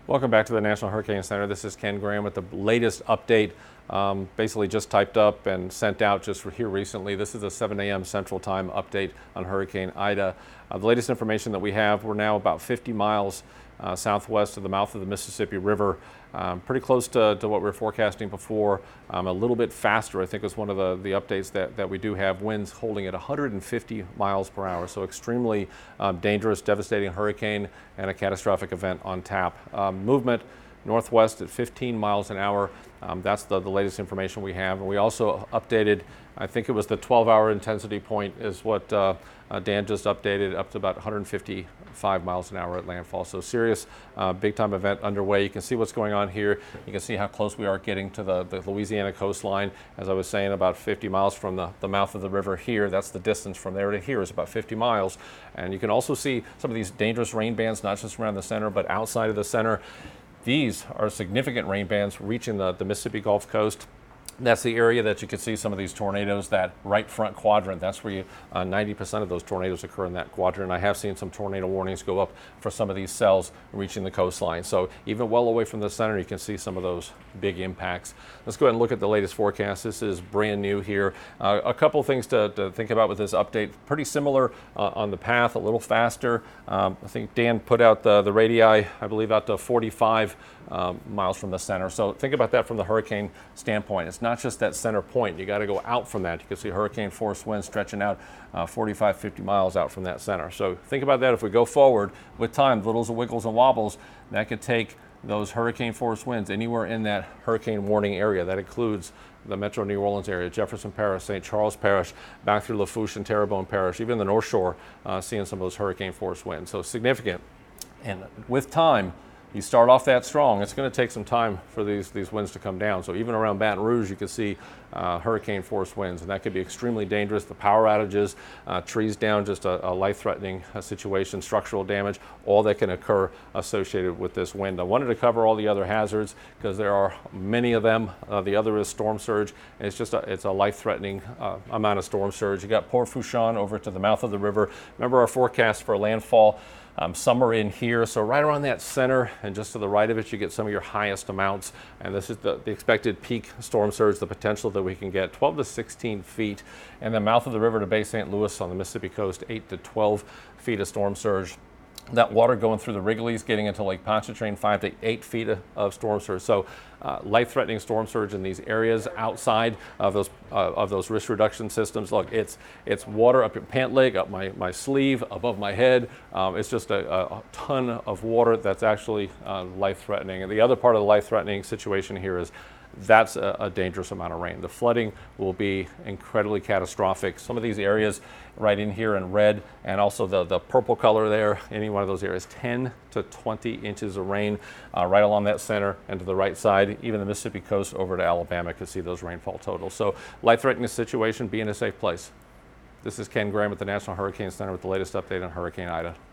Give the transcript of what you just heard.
Welcome back to the National Hurricane Center. This is Ken Graham with the latest update, basically just typed up and sent out just here recently. This is a 7 a.m. Central Time update on Hurricane Ida. The latest information that we have, we're now about 50 miles southwest of the mouth of the Mississippi River, pretty close to what we were forecasting before, a little bit faster. I think was one of the updates that we do have. Winds holding at 150 miles per hour, so extremely dangerous, devastating hurricane and a catastrophic event on tap. Movement northwest at 15 miles an hour. That's the latest information we have. And we also updated, I think it was the 12-hour intensity point is what Dan just updated, up to about 155 miles an hour at landfall. So serious big time event underway. You can see what's going on here. You can see how close we are getting to the Louisiana coastline. As I was saying, about 50 miles from the mouth of the river here. That's the distance from there to here is about 50 miles. And you can also see some of these dangerous rain bands, not just around the center, but outside of the center. These are significant rain bands reaching the Mississippi Gulf Coast. That's the area that you can see some of these tornadoes, that right front quadrant. That's where 90% of those tornadoes occur in that quadrant. I have seen some tornado warnings go up for some of these cells reaching the coastline. So even well away from the center, you can see some of those big impacts. Let's go ahead and look at the latest forecast. This is brand new here. A couple things to think about with this update. Pretty similar on the path, a little faster. I think Dan put out the radii, I believe, out to 45 miles from the center. So think about that from the hurricane standpoint. It's not just that center point. You got to go out from that. You can see hurricane force winds stretching out 45, 50 miles out from that center. So think about that. If we go forward with time, littles and wiggles and wobbles, that could take those hurricane force winds anywhere in that hurricane warning area. That includes the Metro New Orleans area, Jefferson Parish, St. Charles Parish, back through Lafourche and Terrebonne Parish, even the North Shore, seeing some of those hurricane force winds. So significant. And with time, you start off that strong, it's going to take some time for these winds to come down. So even around Baton Rouge, you can see hurricane force winds, and that could be extremely dangerous. The power outages, trees down, just a life-threatening situation, structural damage, all that can occur associated with this wind. I wanted to cover all the other hazards because there are many of them. The other is storm surge. It's just it's a life-threatening amount of storm surge. You got Port Fourchon over to the mouth of the river. Remember our forecast for landfall. Some in here, so right around that center and just to the right of it, you get some of your highest amounts. And this is the expected peak storm surge, the potential that we can get 12 to 16 feet. And the mouth of the river to Bay St. Louis on the Mississippi coast, 8 to 12 feet of storm surge. That water going through the Wrigley's, getting into Lake Pontchartrain, 5 to 8 feet of storm surge. So life-threatening storm surge in these areas outside of those risk reduction systems. Look, it's water up your pant leg, up my sleeve, above my head. It's just a ton of water that's actually life-threatening. And the other part of the life-threatening situation here is that's a dangerous amount of rain. The flooding will be incredibly catastrophic. Some of these areas right in here in red, and also the purple color there, any one of those areas, 10 to 20 inches of rain right along that center and to the right side. Even the Mississippi coast over to Alabama could see those rainfall totals. So life-threatening situation, be in a safe place. This is Ken Graham at the National Hurricane Center with the latest update on Hurricane Ida.